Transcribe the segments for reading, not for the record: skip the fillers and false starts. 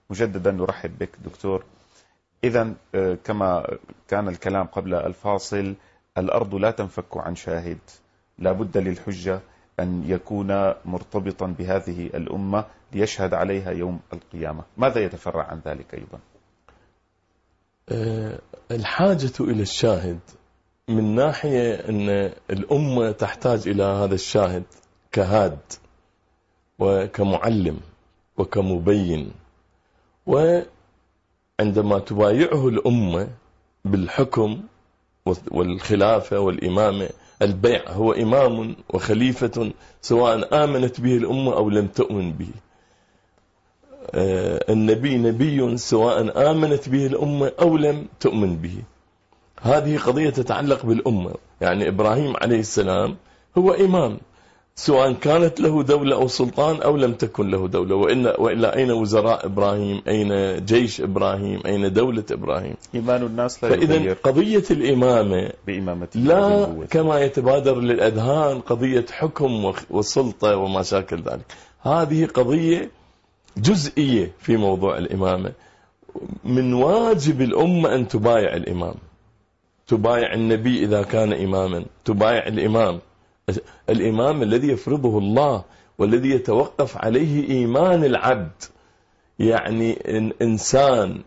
مجددا نرحب بك دكتور. إذا كما كان الكلام قبل الفاصل، الأرض لا تنفك عن شاهد، لا بد للحجة أن يكون مرتبطا بهذه الأمة ليشهد عليها يوم القيامة. ماذا يتفرع عن ذلك أيضا؟ الحاجة إلى الشاهد من ناحية أن الأمة تحتاج إلى هذا الشاهد كهاد وكمعلم وكمبين، وعندما تبايعه الأمة بالحكم والخلافة والإمامة، البيع هو إمام وخليفة سواء آمنت به الأمة أو لم تؤمن به. النبي نبي سواء آمنت به الأمة أو لم تؤمن به. هذه قضية تتعلق بالأمة. يعني إبراهيم عليه السلام هو إمام سواء كانت له دولة أو سلطان أو لم تكن له دولة، وإلا أين وزراء إبراهيم؟ أين جيش إبراهيم؟ أين دولة إبراهيم؟ إيمان الناس لا فإذا يغير قضية الإمامة لا كما يتبادر للأذهان قضية حكم وسلطة وما شاكل ذلك. هذه قضية جزئية في موضوع الإمامة. من واجب الأمة أن تبايع الإمام، تبايع النبي إذا كان إماما، تبايع الإمام الذي يفرضه الله والذي يتوقف عليه إيمان العبد. يعني إنسان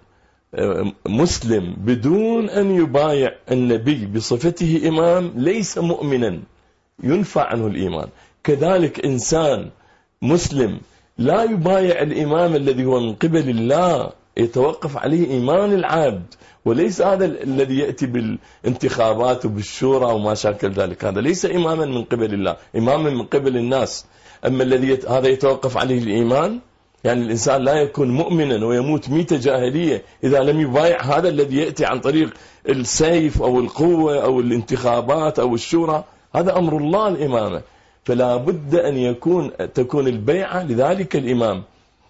مسلم بدون أن يبايع النبي بصفته إمام ليس مؤمنا، ينفع عنه الإيمان. كذلك إنسان مسلم لا يبايع الإمام الذي هو من قبل الله، يتوقف عليه إيمان العبد، وليس هذا الذي يأتي بالانتخابات وبالشورى وما شاكل ذلك. هذا ليس إماما من قبل الله، إماما من قبل الناس. أما الذي هذا يتوقف عليه الإيمان، يعني الإنسان لا يكون مؤمنا ويموت ميتة جاهلية إذا لم يبايع هذا الذي يأتي عن طريق السيف أو القوة أو الانتخابات أو الشورى. هذا أمر الله الإمامة، فلا بد أن تكون البيعة لذلك الإمام،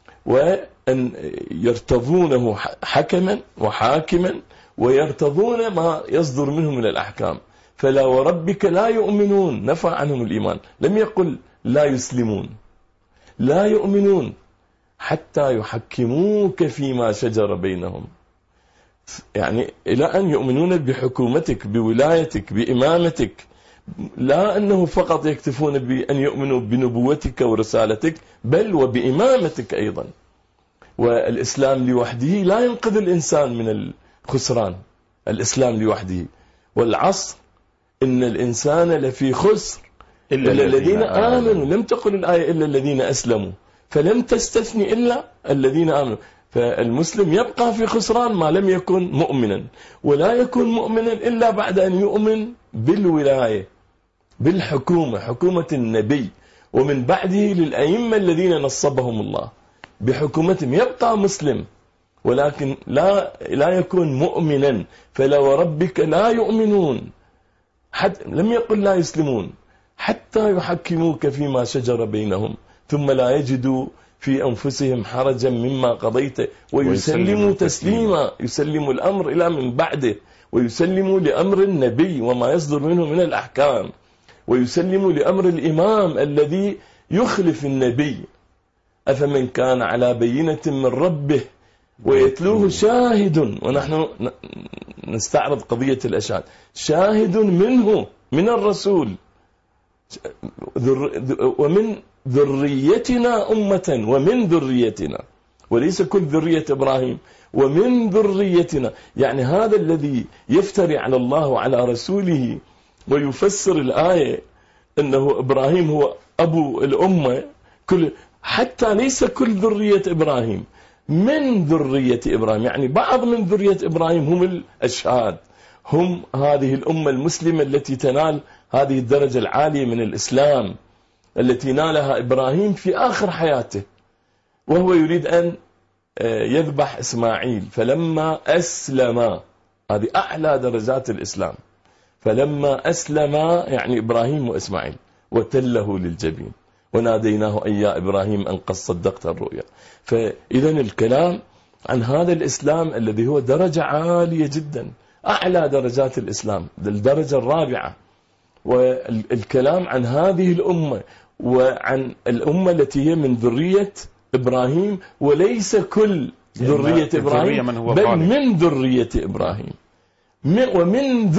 وأن يرتضونه حكما وحاكما، ويرتضون ما يصدر منه من الأحكام. فلا وربك لا يؤمنون، نفى عنهم الإيمان، لم يقل لا يسلمون، لا يؤمنون حتى يحكموك فيما شجر بينهم. يعني إلى أن يؤمنون بحكومتك، بولايتك، بإمامتك، لا أنه فقط يكتفون بأن يؤمنوا بنبوتك ورسالتك، بل وبإمامتك أيضا. والإسلام لوحده لا ينقذ الإنسان من الخسران، الإسلام لوحده. والعصر إن الإنسان لفي خسر إلا الذين آمنوا. لم تقل الآية إلا الذين أسلموا، فلم تستثني إلا الذين آمنوا. فالمسلم يبقى في خسران ما لم يكن مؤمنا، ولا يكون مؤمنا إلا بعد أن يؤمن بالولاية، بالحكومة، حكومة النبي، ومن بعده للأئمة الذين نصبهم الله بحكومتهم. يبقى مسلم ولكن لا يكون مؤمنا. فلا وربك لا يؤمنون، لم يقل لا يسلمون، حتى يحكموك فيما شجر بينهم ثم لا يجدوا في أنفسهم حرجا مما قضيت ويسلموا تسليما. يسلموا الأمر إلى من بعده، ويسلموا لأمر النبي وما يصدر منه من الأحكام، ويسلموا لأمر الإمام الذي يخلف النبي. أفمن كان على بينة من ربه ويتلوه شاهد، ونحن نستعرض قضية الأشهاد، شاهد منه من الرسول، ومن ذريتنا أمة، ومن ذريتنا، وليس كل ذرية إبراهيم، ومن ذريتنا. يعني هذا الذي يفتري على الله وعلى رسوله ويفسر الآية أنه إبراهيم هو أبو الأمة، حتى ليس كل ذرية إبراهيم، من ذرية إبراهيم. يعني بعض من ذرية إبراهيم هم الأشهاد، هم هذه الأمة المسلمة التي تنال هذه الدرجة العالية من الإسلام التي نالها إبراهيم في آخر حياته، وهو يريد أن يذبح إسماعيل. فلما أسلم، هذه أعلى درجات الإسلام، فلما أسلم يعني إبراهيم وإسماعيل وتله للجبين وناديناه أي يا إبراهيم أن قد صدقت الرؤيا. فإذا الكلام عن هذا الإسلام الذي هو درجة عالية جدا، أعلى درجات الإسلام، الدرجة الرابعة. والكلام عن هذه الأمة وعن الأمة التي هي من ذرية إبراهيم، وليس كل ذرية إبراهيم، بل من ذرية إبراهيم، ومن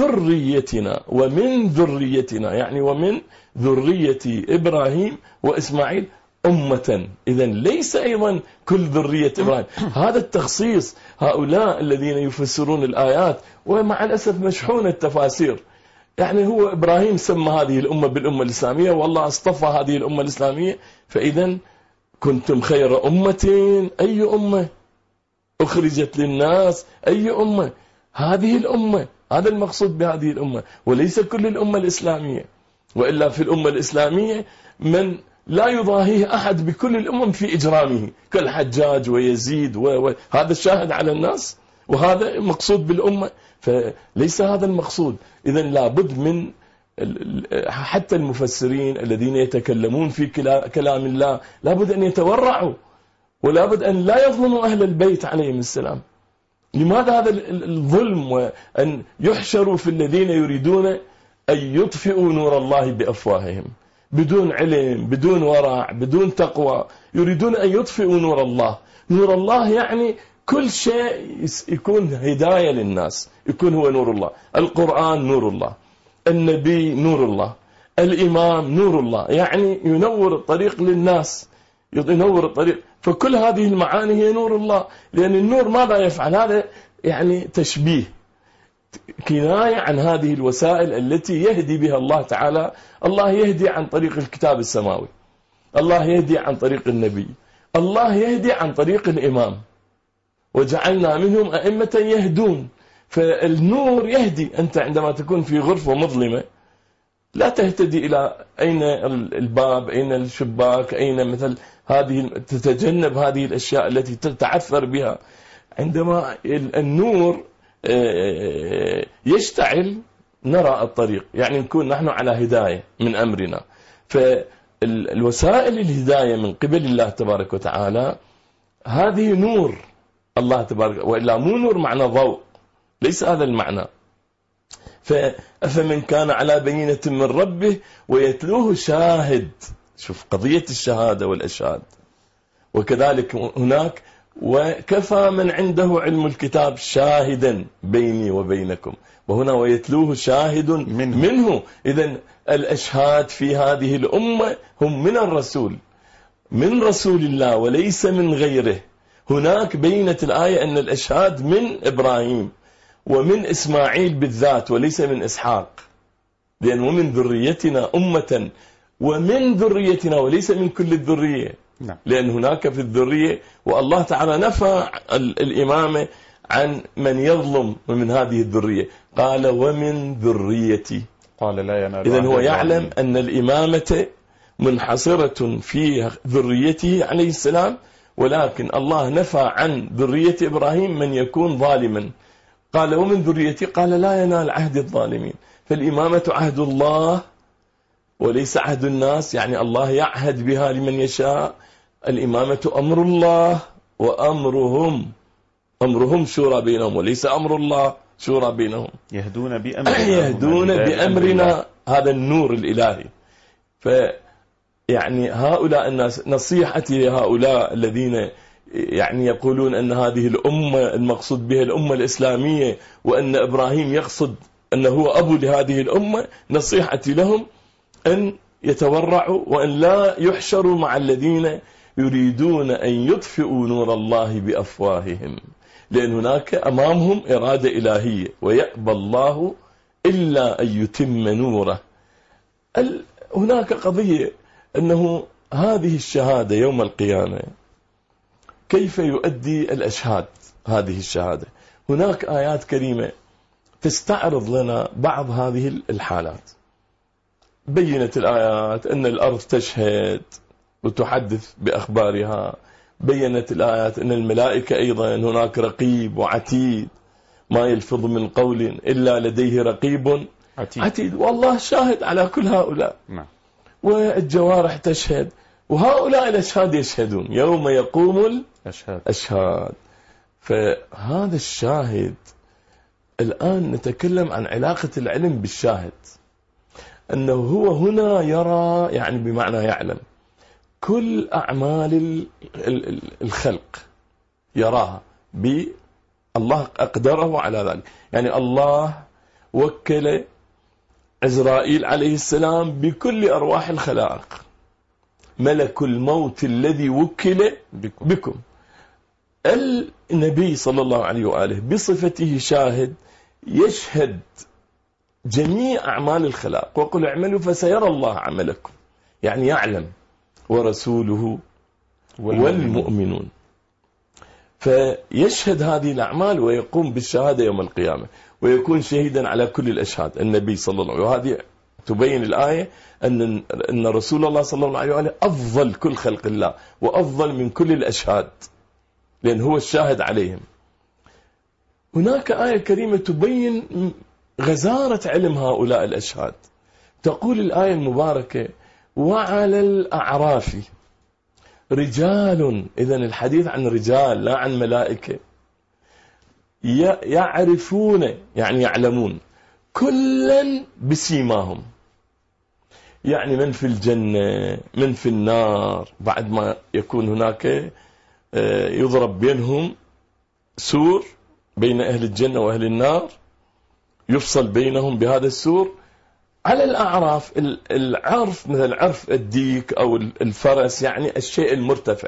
ذريتنا يعني ومن ذرية إبراهيم وإسماعيل أمة. إذن ليس أيضا كل ذرية إبراهيم. هذا التخصيص، هؤلاء الذين يفسرون الآيات ومع الأسف مشحون التفاسير، يعني هو إبراهيم سمى هذه الأمة بالأمة الإسلامية، والله اصطفى هذه الأمة الإسلامية، فإذن كنتم خير أمة. أي أمة أخرجت للناس؟ أي أمة؟ هذه الأمة، هذا المقصود بهذه الأمة، وليس كل الأمة الإسلامية. وإلا في الأمة الإسلامية من لا يضاهيه أحد بكل الأمم في إجرامه، كالحجاج ويزيد هذا الشاهد على الناس، وهذا مقصود بالأمة، فليس هذا المقصود. إذن لابد من حتى المفسرين الذين يتكلمون في كلام الله لابد أن يتورعوا، ولابد أن لا يظلموا أهل البيت عليهم السلام. لماذا هذا الظلم، وأن يحشروا في الذين يريدون أن يطفئوا نور الله بأفواههم بدون علم، بدون ورع، بدون تقوى، يريدون أن يطفئوا نور الله. نور الله يعني كل شيء يكون هداية للناس، يكون هو نور الله. القرآن نور الله، النبي نور الله، الإمام نور الله، يعني ينور الطريق للناس، ينور الطريق. فكل هذه المعاني هي نور الله، لأن النور ماذا يفعل؟ هذا يعني تشبيه، كناية عن هذه الوسائل التي يهدي بها الله تعالى. الله يهدي عن طريق الكتاب السماوي، الله يهدي عن طريق النبي، الله يهدي عن طريق الإمام، وجعلنا منهم أئمة يهدون. فالنور يهدي. أنت عندما تكون في غرفة مظلمة لا تهتدي إلى أين الباب، أين الشباك، أين مثل هذه، تتجنب هذه الأشياء التي تتعثر بها. عندما النور يشتعل نرى الطريق، يعني نكون نحن على هداية من أمرنا. فالوسائل الهداية من قبل الله تبارك وتعالى هذه نور الله تبارك، وإلا مو نور معنى ضوء، ليس هذا المعنى. فمن كان على بينة من ربه ويتلوه شاهد. شوف قضية الشهادة والإشهاد. وكذلك هناك وكفى من عنده علم الكتاب شاهدا بيني وبينكم، وهنا ويتلوه شاهد منه. إذن الأشهاد في هذه الأمة هم من الرسول، من رسول الله وليس من غيره. هناك بينت الآية أن الأشهاد من إبراهيم ومن إسماعيل بالذات وليس من إسحاق، لأن ومن ذريتنا أمة، ومن ذريتنا وليس من كل الذرية، لأن هناك في الذرية، والله تعالى نفى الإمامة عن من يظلم من هذه الذرية، قال ومن ذريتي، قال لا ينال. إذن هو يعلم أن الإمامة منحصرة في ذريته عليه السلام، ولكن الله نفى عن ذرية إبراهيم من يكون ظالما. قال ومن ذريتي، قال لا ينال عهد الظالمين. فالإمامة عهد الله وليس عهد الناس، يعني الله يعهد بها لمن يشاء. الإمامة أمر الله، وأمرهم شورى بينهم، وليس أمر الله شورى بينهم. يهدون بأمرنا. هذا النور الإلهي. يعني هؤلاء الناس، نصيحتي لهؤلاء الذين يعني يقولون أن هذه الأمة المقصود بها الأمة الإسلامية، وأن إبراهيم يقصد أنه هو أبو لهذه الأمة، نصيحتي لهم أن يتورعوا وأن لا يحشروا مع الذين يريدون أن يطفئوا نور الله بأفواههم، لأن هناك أمامهم إرادة إلهية، ويأبى الله إلا أن يتم نوره. هناك قضية أنه هذه الشهادة يوم القيامة كيف يؤدي الأشهاد هذه الشهادة. هناك آيات كريمة تستعرض لنا بعض هذه الحالات. بينت الآيات أن الأرض تشهد وتحدث بأخبارها، بينت الآيات أن الملائكة أيضا هناك رقيب وعتيد، ما يلفظ من قول إلا لديه رقيب عتيد، والله شاهد على كل هؤلاء. والجوارح تشهد، وهؤلاء الأشهاد يشهدون يوم يقوم الأشهاد. فهذا الشاهد، الآن نتكلم عن علاقة العلم بالشاهد، أنه هو هنا يرى، يعني بمعنى يعلم كل أعمال الخلق، يراها الله أقدره على ذلك. يعني الله وكل عزرائيل عليه السلام بكل أرواح الخلائق، ملك الموت الذي وكل بكم. النبي صلى الله عليه وآله بصفته شاهد يشهد جميع أعمال الخلائق، وقل اعملوا فسيرى الله عملكم، يعني يعلم، ورسوله والمؤمنون. فيشهد هذه الأعمال ويقوم بالشهادة يوم القيامة، ويكون شهيدا على كل الأشهاد النبي صلى الله عليه وسلم. وهذه تبين الآية أن رسول الله صلى الله عليه وسلم أفضل كل خلق الله، وأفضل من كل الأشهاد، لأن هو الشاهد عليهم. هناك آية كريمة تبين غزارة علم هؤلاء الأشهاد. تقول الآية المباركة: وعلى الأعراف رجال، إذن الحديث عن رجال لا عن ملائكة، يعرفون يعني يعلمون كلا بسيماهم، يعني من في الجنة من في النار، بعد ما يكون هناك يضرب بينهم سور بين أهل الجنة وأهل النار، يفصل بينهم بهذا السور. على الأعراف، العرف مثل عرف الديك أو الفرس، يعني الشيء المرتفع،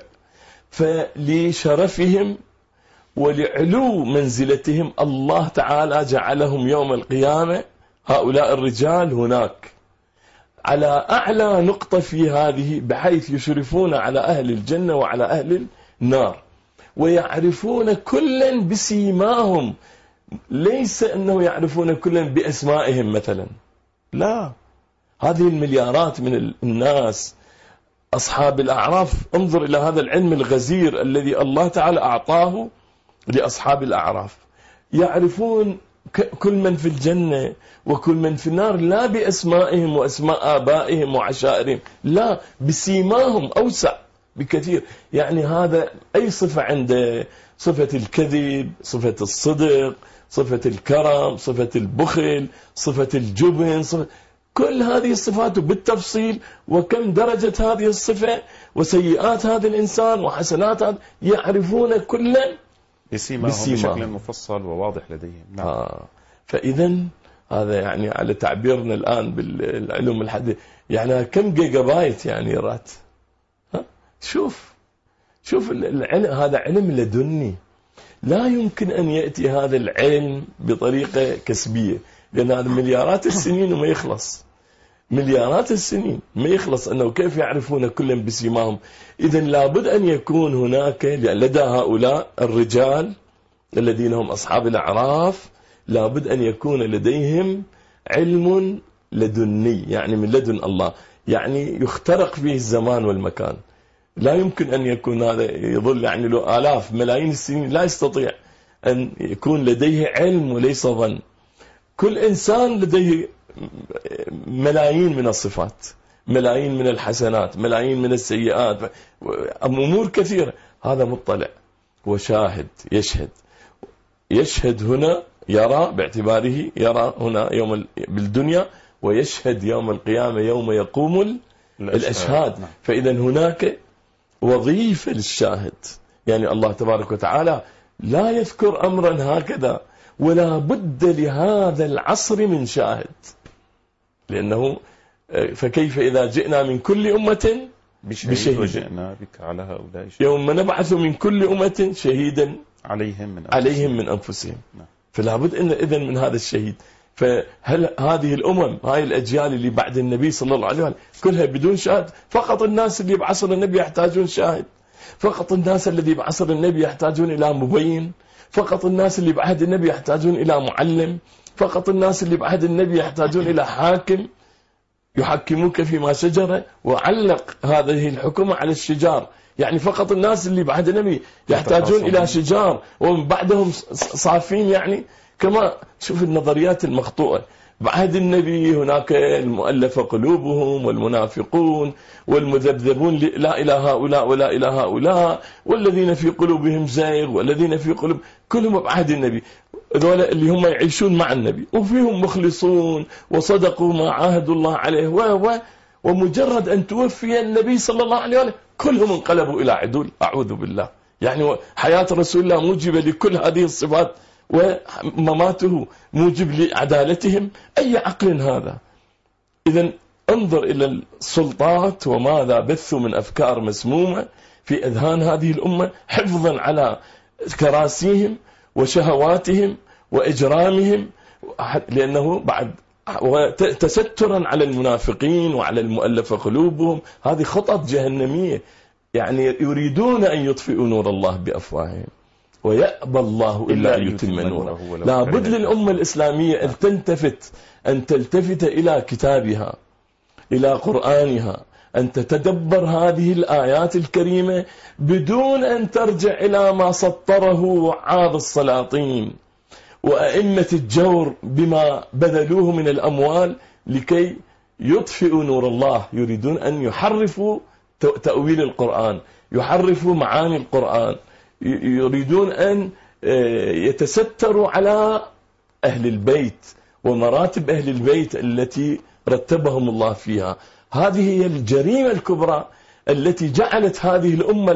فلشرفهم ولعلو منزلتهم الله تعالى جعلهم يوم القيامة هؤلاء الرجال هناك على أعلى نقطة في هذه، بحيث يشرفون على أهل الجنة وعلى أهل النار، ويعرفون كلا بسيماهم. ليس أنه يعرفون كلا بأسمائهم مثلا، لا، هذه المليارات من الناس أصحاب الأعراف. انظر إلى هذا العلم الغزير الذي الله تعالى أعطاه لأصحاب الأعراف، يعرفون كل من في الجنة وكل من في النار، لا بأسمائهم وأسماء آبائهم وعشائرهم، لا، بسيماهم أوسع بكثير. يعني هذا أي صفة عنده، صفة الكذب، صفة الصدق، صفة الكرم، صفة البخل، صفة الجبن، كل هذه الصفات بالتفصيل، وكم درجة هذه الصفة، وسيئات هذا الإنسان وحسنات هذا، يعرفون كلا بسيماهم بشكل مفصل وواضح لديهم. نعم. فإذا هذا يعني على تعبيرنا الآن بالعلوم الحديث، يعني كم جيجا بايت يعني رات. شوف العلم، هذا علم لدني، لا يمكن أن يأتي هذا العلم بطريقة كسبية، لأن هذا مليارات السنين وما يخلص، مليارات السنين ما يخلص، أنه كيف يعرفون كلا بسيماهم. إذن لابد أن يكون هناك لدى هؤلاء الرجال الذين هم أصحاب الأعراف، لابد أن يكون لديهم علم لدني، يعني من لدن الله، يعني يخترق فيه الزمان والمكان. لا يمكن أن يكون هذا يظل يعني له آلاف ملايين السنين، لا يستطيع أن يكون لديه علم وليس ظن. كل إنسان لديه ملايين من الصفات، ملايين من الحسنات، ملايين من السيئات، أمور كثيرة. هذا مطلع وشاهد، يشهد هنا، يرى باعتباره يرى هنا يوم بالدنيا، ويشهد يوم القيامة يوم يقوم الأشهاد. فإذا هناك وظيفة للشاهد، يعني الله تبارك وتعالى لا يذكر أمرا هكذا، ولا بد لهذا العصر من شاهد، لأنه فكيف إذا جئنا من كل أمة بشهيد وجئنا بك على هؤلاء يوم نبعث من كل أمة شهيدا عليهم من أنفسهم. فلا بد إذن من هذا الشهيد. فهل هذه الأمم، هاي الأجيال اللي بعد النبي صلى الله عليه وسلم كلها بدون شاهد؟ فقط الناس اللي بعصر النبي يحتاجون شاهد، فقط الناس الذي بعصر النبي يحتاجون إلى مبين، فقط الناس اللي بعهد النبي يحتاجون إلى معلم، فقط الناس اللي بعهد النبي يحتاجون إلى حاكم يحكموك فيما شجر وعلق هذه الحكومة على الشجار. يعني فقط الناس اللي بعهد النبي يحتاجون إلى شجار، ومن بعدهم صافين. يعني كما شوف النظريات المخطوطة، بعهد النبي هناك المؤلفة قلوبهم والمنافقون والمذبذبون، لا إلى هؤلاء ولا إلى هؤلاء، والذين في قلوبهم زيغ والذين في قلوب، كلهم بعهد النبي، ذولا اللي هم يعيشون مع النبي، وفيهم مخلصون وصدقوا ما عاهدوا الله عليه، ومجرد أن توفي النبي صلى الله عليه وسلم كلهم انقلبوا إلى عدول، أعوذ بالله. يعني حياة رسول الله موجبة لكل هذه الصفات ومماته موجب لعدالتهم. أي عقل هذا؟ إذن انظر إلى السلطات وماذا بثوا من أفكار مسمومة في أذهان هذه الأمة حفظا على كراسيهم وشهواتهم وإجرامهم، لأنه بعد وتسترا على المنافقين وعلى المؤلف قلوبهم. هذه خطط جهنمية، يعني يريدون أن يطفئوا نور الله بأفواههم ويأبى الله إلا أن يتم نوره. لا بد للأمة الإسلامية أن تلتفت إلى كتابها، إلى قرآنها، أن تتدبر هذه الآيات الكريمة بدون أن ترجع إلى ما سطره وعاظ السلاطين وأئمة الجور بما بذلوه من الأموال لكي يطفئوا نور الله. يريدون أن يحرفوا تأويل القرآن، يحرفوا معاني القرآن، يريدون أن يتستروا على أهل البيت ومراتب أهل البيت التي رتبهم الله فيها. هذه هي الجريمة الكبرى التي جعلت هذه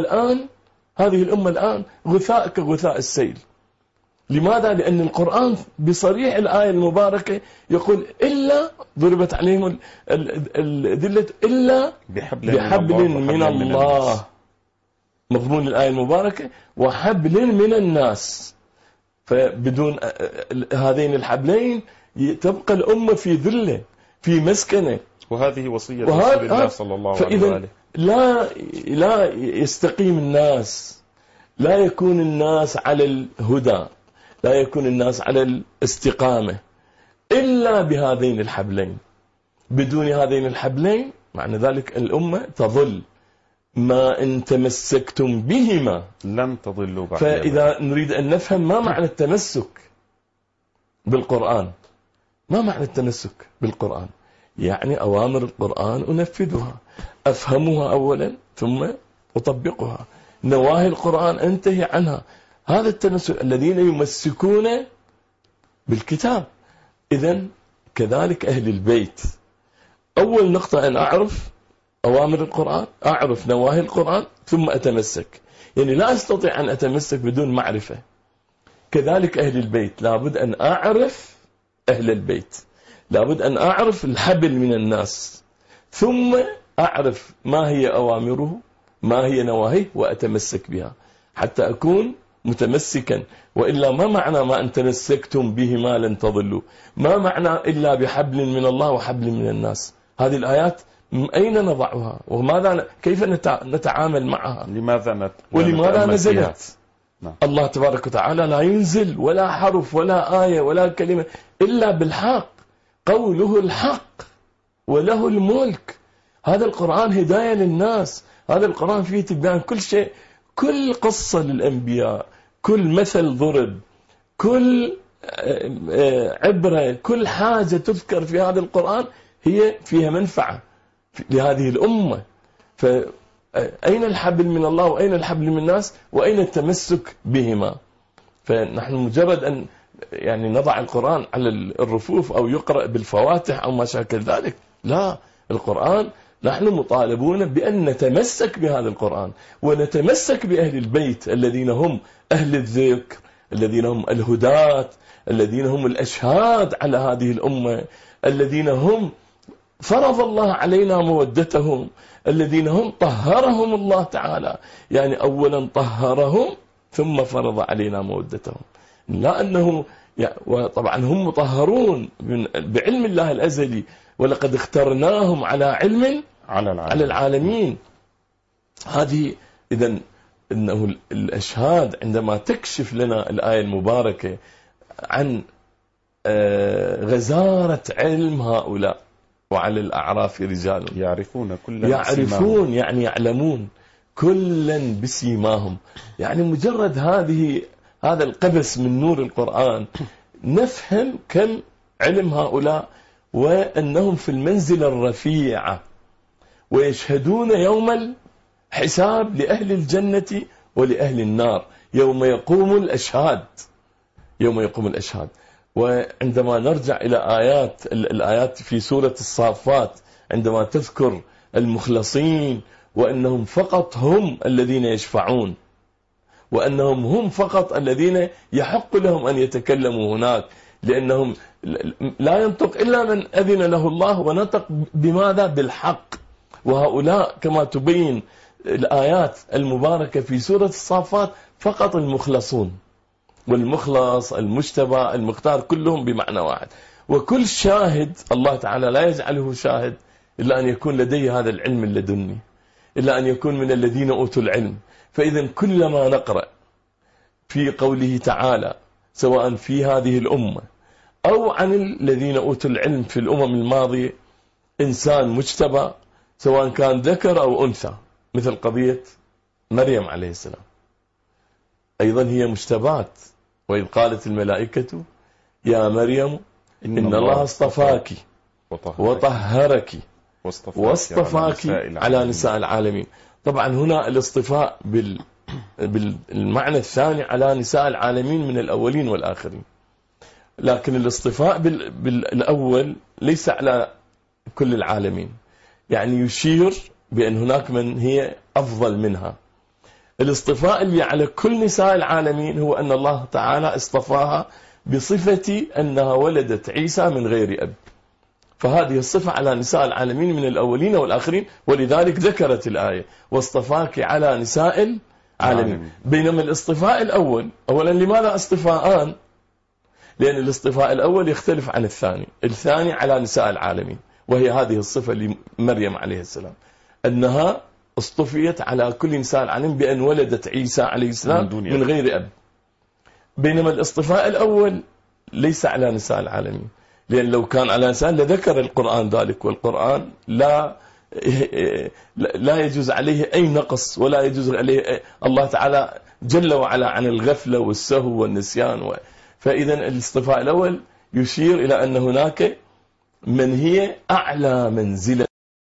الأمة الآن غثاء كغثاء السيل. لماذا؟ لأن القرآن بصريح الآية المباركة يقول إلا ضربت عليهم الذلة إلا بحبل من الله. مضمون الآية المباركة وحبل من الناس. فبدون هذين الحبلين تبقى الأمة في ذلة، في مسكنة. وهذه وصية رسول الله صلى الله عليه وآله. لا يستقيم الناس، لا يكون الناس على الهدى، لا يكون الناس على الاستقامة إلا بهذين الحبلين. بدون هذين الحبلين معنى ذلك الأمة تظل. ما إن تمسكتم بهما لن تضلوا بعد. فإذا نريد أن نفهم ما معنى التمسك بالقرآن، ما معنى التمسك بالقرآن؟ يعني أوامر القرآن أنفذها، أفهمها أولا ثم أطبقها. نواهي القرآن أنتهي عنها. هذا التمسك الذين يمسكون بالكتاب. إذن كذلك أهل البيت. أول نقطة أن أعرف أوامر القرآن، أعرف نواهي القرآن ثم أتمسك. يعني لا أستطيع أن أتمسك بدون معرفة. كذلك أهل البيت لابد أن أعرف أهل البيت، لابد أن أعرف الحبل من الناس ثم أعرف ما هي أوامره ما هي نواهيه وأتمسك بها حتى أكون متمسكا. وإلا ما معنى ما أن تمسكتم به ما لن تضلوا؟ ما معنى إلا بحبل من الله وحبل من الناس؟ هذه الآيات أين نضعها وماذا كيف نتعامل معها؟ ولماذا نزلت؟ الله تبارك وتعالى لا ينزل ولا حرف ولا آية ولا كلمة إلا بالحق. قوله الحق وله الملك. هذا القرآن هداية للناس. هذا القرآن فيه تبيان كل شيء، كل قصة للأنبياء، كل مثل ضرب، كل عبرة، كل حاجة تذكر في هذا القرآن هي فيها منفعة لهذه الأمة. فأين الحبل من الله وأين الحبل من الناس وأين التمسك بهما؟ فنحن مجرد أن يعني نضع القرآن على الرفوف أو يقرأ بالفواتح أو ما شاكل ذلك، لا. القرآن نحن مطالبون بأن نتمسك بهذا القرآن ونتمسك بأهل البيت الذين هم أهل الذكر، الذين هم الهداة، الذين هم الأشهاد على هذه الأمة، الذين هم فرض الله علينا مودتهم، الذين هم طهرهم الله تعالى. يعني أولا طهرهم ثم فرض علينا مودتهم. لا أنه وطبعا هم مطهرون بعلم الله الأزلي، ولقد اخترناهم على علم على العالمين. هذه إذن إنه الأشهاد عندما تكشف لنا الآية المباركة عن غزارة علم هؤلاء. وعلى الأعراف رجال يعرفون يعني يعلمون كلا بسيماهم. يعني مجرد هذا القبس من نور القرآن نفهم كم علم هؤلاء وأنهم في المنزلة الرفيعة، ويشهدون يوم الحساب لأهل الجنة ولأهل النار يوم يقوم الأشهاد. وعندما نرجع إلى الآيات في سورة الصافات عندما تذكر المخلصين وأنهم فقط هم الذين يشفعون، وأنهم هم فقط الذين يحق لهم أن يتكلموا هناك، لأنهم لا ينطق إلا من أذن له الله، ونطق بماذا؟ بالحق. وهؤلاء كما تبين الآيات المباركة في سورة الصافات فقط المخلصون، والمخلص المجتبى المختار كلهم بمعنى واحد. وكل شاهد الله تعالى لا يجعله شاهد إلا أن يكون لديه هذا العلم اللدني، إلا أن يكون من الذين أوتوا العلم. فإذا كلما نقرأ في قوله تعالى سواء في هذه الأمة أو عن الذين أوتوا العلم في الأمم الماضية إنسان مجتبى سواء كان ذكر أو أنثى، مثل قضية مريم عليه السلام، أيضا هي مجتبات. وإذ قالت الملائكة يا مريم إن الله اصطفاك وطهرك واصطفاك على نساء العالمين. طبعا هنا الاصطفاء بالمعنى الثاني على نساء العالمين من الأولين والآخرين، لكن الاصطفاء بالأول ليس على كل العالمين، يعني يشير بأن هناك من هي أفضل منها. الاصطفاء اللي على كل نساء العالمين هو أن الله تعالى اصطفاها بصفة أنها ولدت عيسى من غير أب، فهذه الصفة على نساء العالمين من الأولين والآخرين، ولذلك ذكرت الآية واصطفاك على نساء العالمين. بينما الاصطفاء الأول، أولا لماذا اصطفاءان؟ لأن الاصطفاء الأول يختلف عن الثاني. الثاني على نساء العالمين، وهي هذه الصفة لمريم عليه السلام، أنها اصطفيت على كل نساء العالمين بأن ولدت عيسى عليه السلام من غير أب. بينما الاصطفاء الأول ليس على نساء العالمين، لأن لو كان على نساء لذكر القرآن ذلك، والقرآن لا يجوز عليه أي نقص، ولا يجوز عليه الله تعالى جل وعلا عن الغفلة والسهو والنسيان. فإذا الاصطفاء الأول يشير إلى أن هناك من هي أعلى منزلة